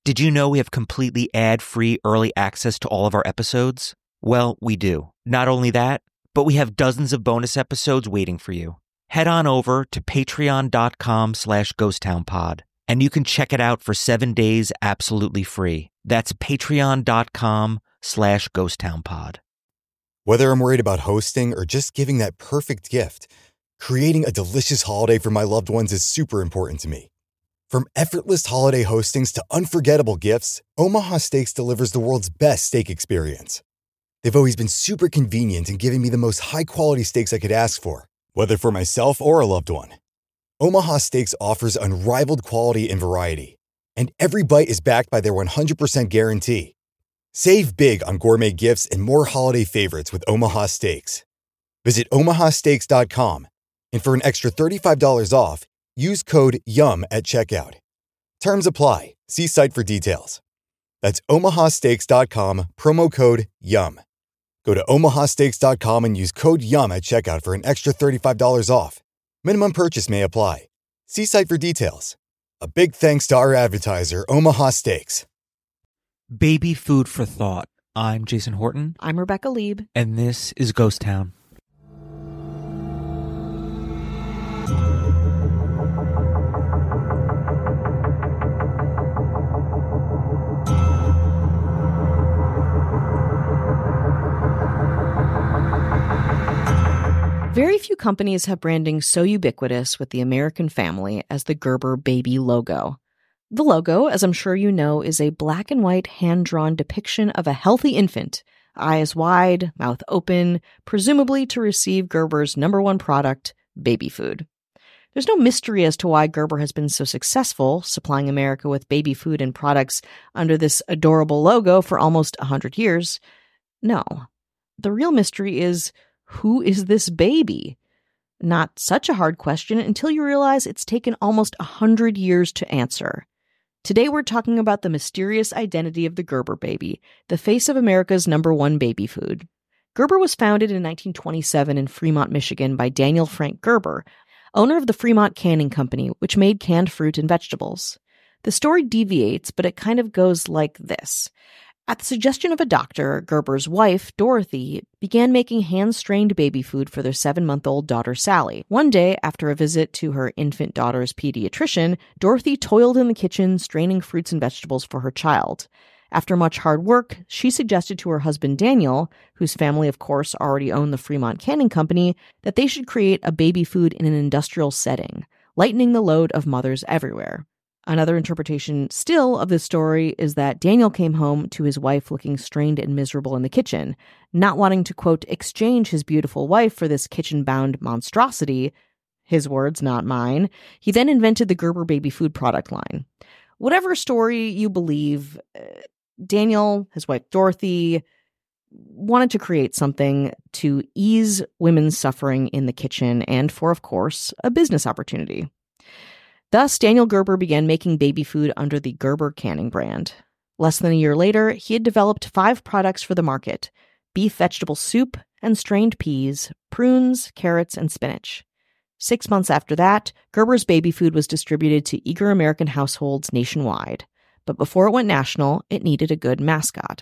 Did you know we have completely ad-free early access to all of our episodes? Well, we do. Not only that, but we have dozens of bonus episodes waiting for you. Head on over to patreon.com/ghosttownpod, and you can check it out for 7 days absolutely free. That's patreon.com/ghosttownpod. Whether I'm worried about hosting or just giving that perfect gift, creating a delicious holiday for my loved ones is super important to me. From effortless holiday hostings to unforgettable gifts, Omaha Steaks delivers the world's best steak experience. They've always been super convenient in giving me the most high-quality steaks I could ask for, whether for myself or a loved one. Omaha Steaks offers unrivaled quality and variety, and every bite is backed by their 100% guarantee. Save big on gourmet gifts and more holiday favorites with Omaha Steaks. Visit omahasteaks.com, and for an extra $35 off, use code YUM at checkout. Terms apply. See site for details. That's omahasteaks.com, promo code YUM. Go to omahasteaks.com and use code YUM at checkout for an extra $35 off. Minimum purchase may apply. See site for details. A big thanks to our advertiser, Omaha Steaks. Baby food for thought. I'm Jason Horton. I'm Rebecca Lieb. And this is Ghost Town. Very few companies have branding so ubiquitous with the American family as the Gerber baby logo. The logo, as I'm sure you know, is a black and white hand-drawn depiction of a healthy infant, eyes wide, mouth open, presumably to receive Gerber's #1 product, baby food. There's no mystery as to why Gerber has been so successful supplying America with baby food and products under this adorable logo for almost 100 years. No. The real mystery is, who is this baby? Not such a hard question until you realize it's taken almost 100 years to answer. Today we're talking about the mysterious identity of the Gerber baby, the face of America's #1 baby food. Gerber was founded in 1927 in Fremont, Michigan by Daniel Frank Gerber, owner of the Fremont Canning Company, which made canned fruit and vegetables. The story deviates, but it kind of goes like this. At the suggestion of a doctor, Gerber's wife, Dorothy, began making hand-strained baby food for their 7-month-old daughter, Sally. One day, after a visit to her infant daughter's pediatrician, Dorothy toiled in the kitchen, straining fruits and vegetables for her child. After much hard work, she suggested to her husband, Daniel, whose family, of course, already owned the Fremont Canning Company, that they should create a baby food in an industrial setting, lightening the load of mothers everywhere. Another interpretation still of this story is that Daniel came home to his wife looking strained and miserable in the kitchen, not wanting to, quote, exchange his beautiful wife for this kitchen-bound monstrosity. His words, not mine. He then invented the Gerber baby food product line. Whatever story you believe, Daniel, his wife Dorothy, wanted to create something to ease women's suffering in the kitchen and for, of course, a business opportunity. Thus, Daniel Gerber began making baby food under the Gerber Canning brand. Less than a year later, he had developed 5 products for the market: beef vegetable soup and strained peas, prunes, carrots, and spinach. 6 months after that, Gerber's baby food was distributed to eager American households nationwide. But before it went national, it needed a good mascot.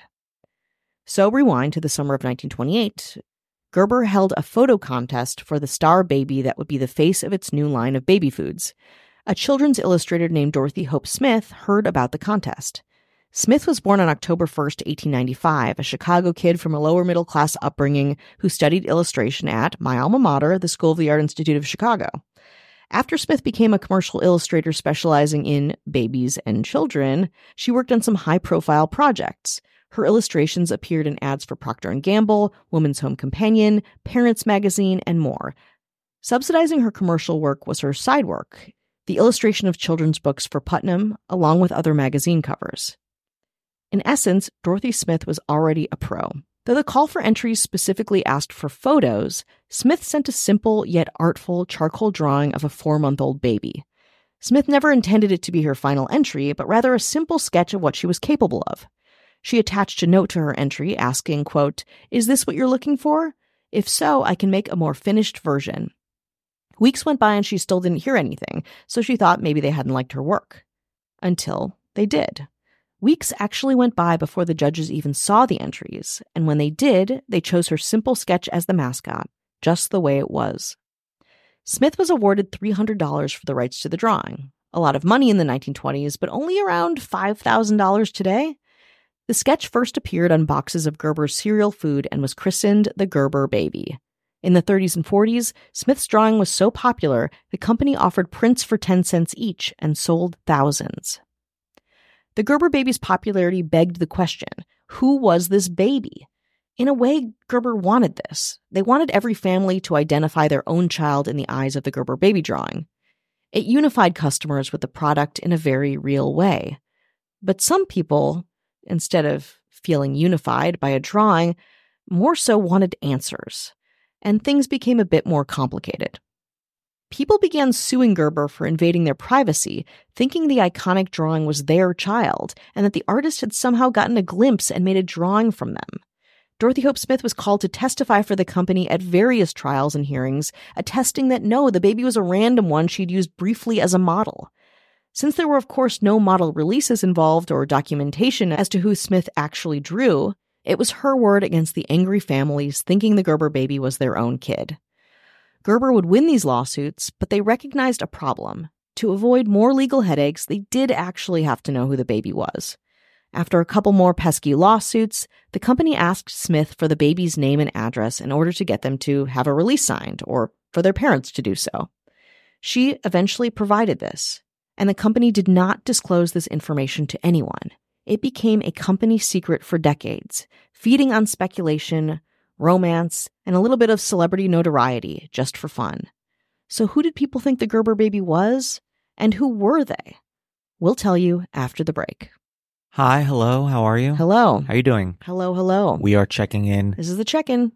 So rewind to the summer of 1928. Gerber held a photo contest for the star baby that would be the face of its new line of baby foods. A children's illustrator named Dorothy Hope Smith heard about the contest. Smith was born on October 1st, 1895, a Chicago kid from a lower-middle-class upbringing who studied illustration at my alma mater, the School of the Art Institute of Chicago. After Smith became a commercial illustrator specializing in babies and children, she worked on some high-profile projects. Her illustrations appeared in ads for Procter & Gamble, Woman's Home Companion, Parents Magazine, and more. Subsidizing her commercial work was her side work, the illustration of children's books for Putnam, along with other magazine covers. In essence, Dorothy Smith was already a pro. Though the call for entries specifically asked for photos, Smith sent a simple yet artful charcoal drawing of a 4-month-old baby. Smith never intended it to be her final entry, but rather a simple sketch of what she was capable of. She attached a note to her entry asking, quote, "Is this what you're looking for? If so, I can make a more finished version." Weeks went by and she still didn't hear anything, so she thought maybe they hadn't liked her work. Until they did. Weeks actually went by before the judges even saw the entries, and when they did, they chose her simple sketch as the mascot, just the way it was. Smith was awarded $300 for the rights to the drawing, a lot of money in the 1920s, but only around $5,000 today. The sketch first appeared on boxes of Gerber's cereal food and was christened the Gerber Baby. In the 30s and 40s, Smith's drawing was so popular, the company offered prints for 10 cents each and sold thousands. The Gerber Baby's popularity begged the question, who was this baby? In a way, Gerber wanted this. They wanted every family to identify their own child in the eyes of the Gerber Baby drawing. It unified customers with the product in a very real way. But some people, instead of feeling unified by a drawing, more so wanted answers. And things became a bit more complicated. People began suing Gerber for invading their privacy, thinking the iconic drawing was their child, and that the artist had somehow gotten a glimpse and made a drawing from them. Dorothy Hope Smith was called to testify for the company at various trials and hearings, attesting that no, the baby was a random one she'd used briefly as a model. Since there were, of course, no model releases involved or documentation as to who Smith actually drew, it was her word against the angry families thinking the Gerber Baby was their own kid. Gerber would win these lawsuits, but they recognized a problem. To avoid more legal headaches, they did actually have to know who the baby was. After a couple more pesky lawsuits, the company asked Smith for the baby's name and address in order to get them to have a release signed, or for their parents to do so. She eventually provided this, and the company did not disclose this information to anyone. It became a company secret for decades, feeding on speculation, romance, and a little bit of celebrity notoriety just for fun. So who did people think the Gerber Baby was? And who were they? We'll tell you after the break. Hi, hello, how are you? Hello. How are you doing? Hello, hello. We are checking in. This is the check-in.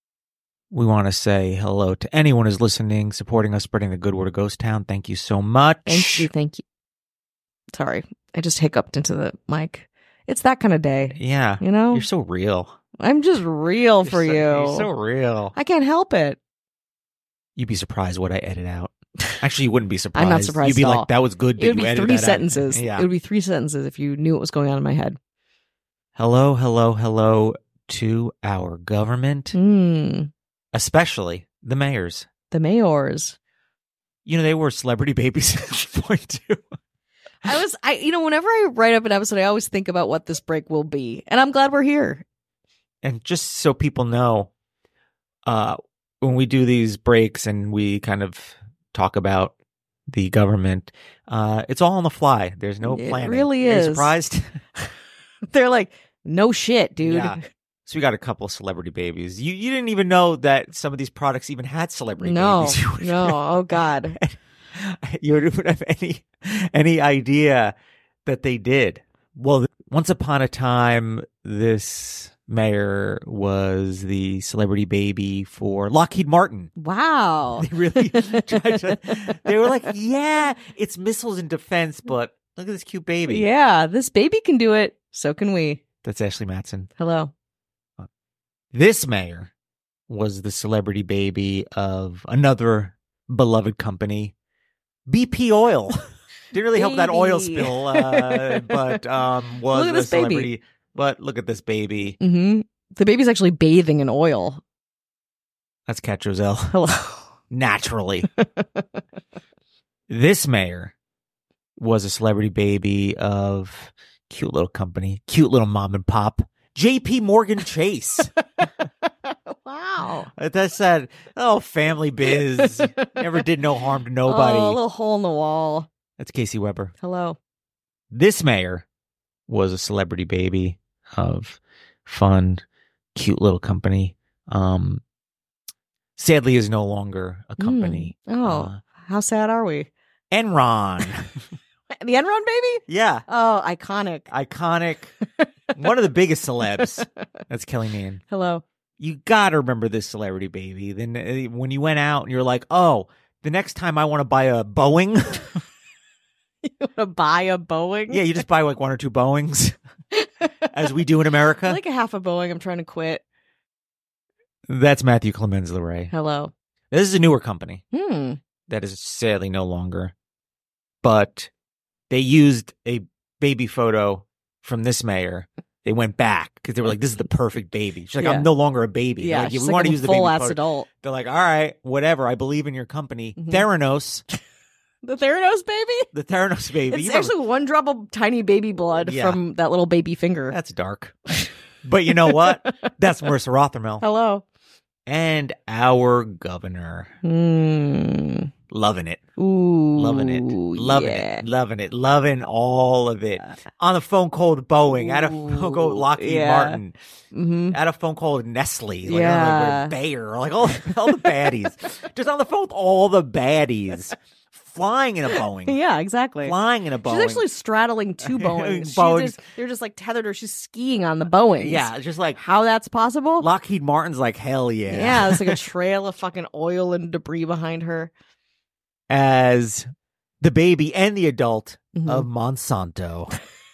We want to say hello to anyone who's listening, supporting us, spreading the good word of Ghost Town. Thank you so much. Thank you. Sorry, I just hiccuped into the mic. It's that kind of day. Yeah. You know? You're so real. I'm just real for you. You're so real. I can't help it. You'd be surprised what I edit out. Actually, you wouldn't be surprised. I'm not surprised You'd be at like, all. that was good that It would you be edited 3 that out. sentences. Yeah. It would be 3 sentences if you knew what was going on in my head. Hello, hello, hello to our government, especially the mayors. The mayors. You know, they were celebrity babies at this point, too. Whenever I write up an episode, I always think about what this break will be. And I'm glad we're here. And just so people know, when we do these breaks and we kind of talk about the government, it's all on the fly. There's no planning. It really Are is. you surprised? They're like, no shit, dude. Yeah. So we got a couple of celebrity babies. You didn't even know that some of these products even had celebrity babies. No. Oh, God. You wouldn't have any idea that they did. Well, once upon a time, this mayor was the celebrity baby for Lockheed Martin. Wow. They really tried to. They were like, yeah, it's missiles and defense, but look at this cute baby. Yeah, this baby can do it. So can we. That's Ashley Matson. Hello. This mayor was the celebrity baby of another beloved company, BP Oil. Didn't really help that oil spill, but was look at a this celebrity. baby. But look at this baby. Mm-hmm. The baby's actually bathing in oil. That's Cat Joselle. Hello. Naturally. This mayor was a celebrity baby of cute little company, cute little mom and pop, JP Morgan Chase. Wow. That said, family biz. Never did no harm to nobody. Oh, a little hole in the wall. That's Casey Weber. Hello. This mayor was a celebrity baby of fun, cute little company. Sadly is no longer a company. How sad are we? Enron. The Enron baby? Yeah. Oh, iconic. One of the biggest celebs. That's Kelly Mann. Hello. You got to remember this celebrity baby. Then when you went out and you're like, oh, the next time I want to buy a Boeing. You want to buy a Boeing? Yeah, you just buy like 1 or 2 Boeings, as we do in America. I like a half a Boeing. I'm trying to quit. That's Matthew Clemens LeRae. Hello. This is a newer company Hmm. that is sadly no longer. But they used a baby photo from this mayor, they went back because they were like, this is the perfect baby. She's like, Yeah. I'm no longer a baby. Yeah, They're like, she's we like, want to I'm use a the baby full-ass photo. adult. They're like, all right, whatever. I believe in your company. Mhm. Theranos. The Theranos baby? The Theranos baby. It's You remember- actually one drop of tiny baby blood Yeah. from that little baby finger. That's dark. But you know what? That's Marissa Rothermel. Hello. And our governor. Mm. Loving it. Ooh. Loving it. Loving yeah. it. Loving it. Loving all of it. On the phone call with Boeing. At a phone call with Lockheed yeah. Martin. Mm-hmm. At a phone call with Nestle. Like, Yeah. with Bayer. Like all the baddies. Just on the phone with all the baddies. Flying in a Boeing. Yeah, exactly. Flying in a Boeing. She's actually straddling two Boeings. Boeings. They're just like tethered her. She's skiing on the Boeings. Yeah, it's just like How that's possible? Lockheed Martin's like, hell yeah. Yeah, it's like a trail of fucking oil and debris behind her. As the baby and the adult Mhm. of Monsanto.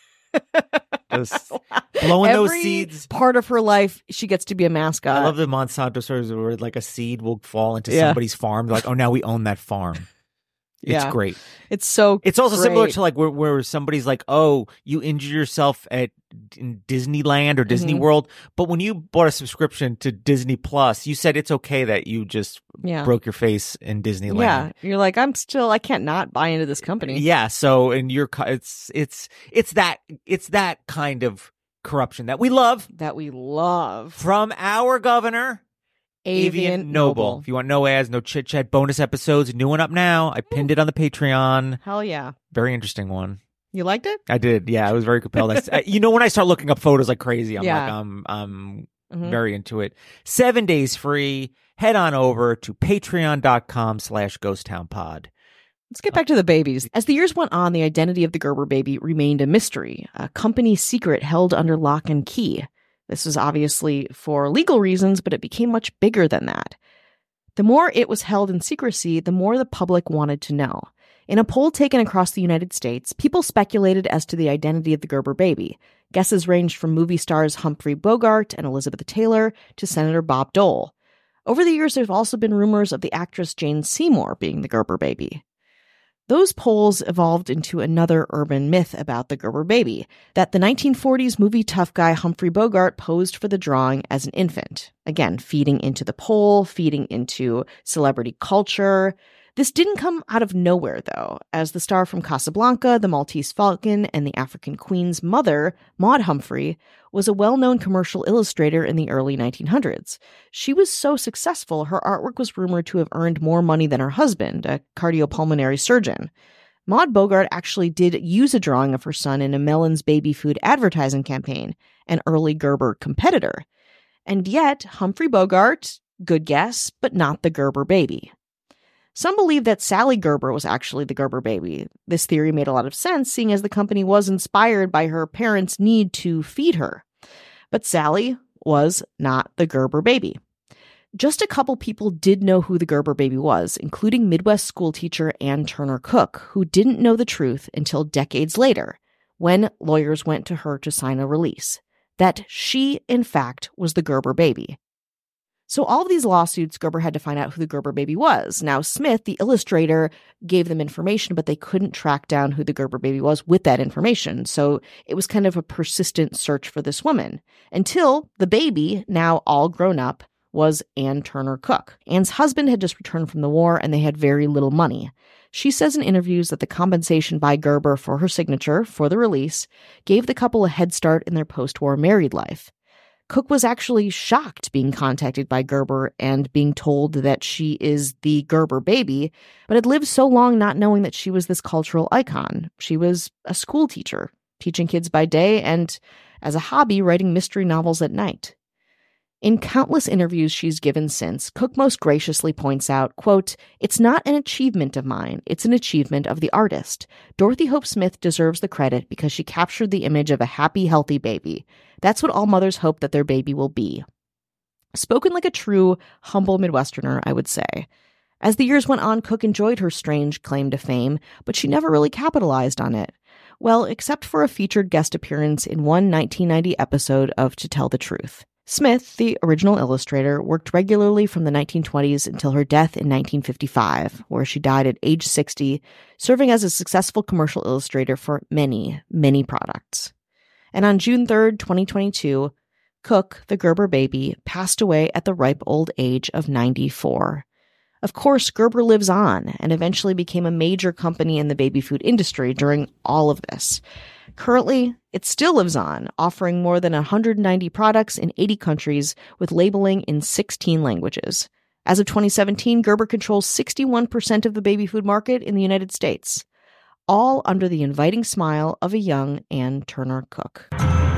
Just blowing those Every seeds. part of her life, she gets to be a mascot. I love the Monsanto stories where like a seed will fall into Yeah. somebody's farm. They're like, oh, now we own that farm. It's Yeah. great. It's so It's also similar great. to like where somebody's like, oh, you injured yourself in Disneyland or Disney Mhm. World, but when you bought a subscription to Disney Plus, you said it's okay that you just Yeah. broke your face in Disneyland. Yeah. You're like, I can't not buy into this company. Yeah, so in your it's that kind of corruption that we love That we love. from our governor, Avian Noble. If you want no ads, no chit chat, bonus episodes, new one up now. I pinned it on the Patreon. Hell yeah. Very interesting one. You liked it? I did. Yeah, I was very compelled. When I start looking up photos like crazy, I'm Yeah. like, I'm Mhm. very into it. 7 days free. Head on over to patreon.com/ghosttownpod. Let's get back to the babies. As the years went on, the identity of the Gerber baby remained a mystery, a company secret held under lock and key. This was obviously for legal reasons, but it became much bigger than that. The more it was held in secrecy, the more the public wanted to know. In a poll taken across the United States, people speculated as to the identity of the Gerber baby. Guesses ranged from movie stars Humphrey Bogart and Elizabeth Taylor to Senator Bob Dole. Over the years, there have also been rumors of the actress Jane Seymour being the Gerber baby. Those polls evolved into another urban myth about the Gerber baby, that the 1940s movie tough guy Humphrey Bogart posed for the drawing as an infant. Again, feeding into the poll, feeding into celebrity culture. This didn't come out of nowhere, though, as the star from Casablanca, The Maltese Falcon, and The African Queen's mother, Maude Humphrey, was a well-known commercial illustrator in the early 1900s. She was so successful, her artwork was rumored to have earned more money than her husband, a cardiopulmonary surgeon. Maude Bogart actually did use a drawing of her son in a Melon's baby food advertising campaign, an early Gerber competitor. And yet, Humphrey Bogart, good guess, but not the Gerber baby. Some believe that Sally Gerber was actually the Gerber baby. This theory made a lot of sense, seeing as the company was inspired by her parents' need to feed her. But Sally was not the Gerber baby. Just a couple people did know who the Gerber baby was, including Midwest schoolteacher Ann Turner Cook, who didn't know the truth until decades later, when lawyers went to her to sign a release, that she, in fact, was the Gerber baby. So all of these lawsuits, Gerber had to find out who the Gerber baby was. Now, Smith, the illustrator, gave them information, but they couldn't track down who the Gerber baby was with that information. So it was kind of a persistent search for this woman until the baby, now all grown up, was Ann Turner Cook. Ann's husband had just returned from the war, and they had very little money. She says in interviews that the compensation by Gerber for her signature for the release gave the couple a head start in their post-war married life. Cook was actually shocked being contacted by Gerber and being told that she is the Gerber baby, but had lived so long not knowing that she was this cultural icon. She was a school teacher, teaching kids by day and, as a hobby, writing mystery novels at night. In countless interviews she's given since, Cook most graciously points out, quote, "It's not an achievement of mine, it's an achievement of the artist. Dorothy Hope Smith deserves the credit because she captured the image of a happy, healthy baby. That's what all mothers hope that their baby will be." Spoken like a true, humble Midwesterner, I would say. As the years went on, Cook enjoyed her strange claim to fame, but she never really capitalized on it. Well, except for a featured guest appearance in one 1990 episode of To Tell the Truth. Smith, the original illustrator, worked regularly from the 1920s until her death in 1955, where she died at age 60, serving as a successful commercial illustrator for many, many products. And on June 3rd, 2022, Cook, the Gerber baby, passed away at the ripe old age of 94. Of course, Gerber lives on and eventually became a major company in the baby food industry during all of this. Currently, it still lives on, offering more than 190 products in 80 countries with labeling in 16 languages. As of 2017, Gerber controls 61% of the baby food market in the United States, all under the inviting smile of a young Ann Turner Cook.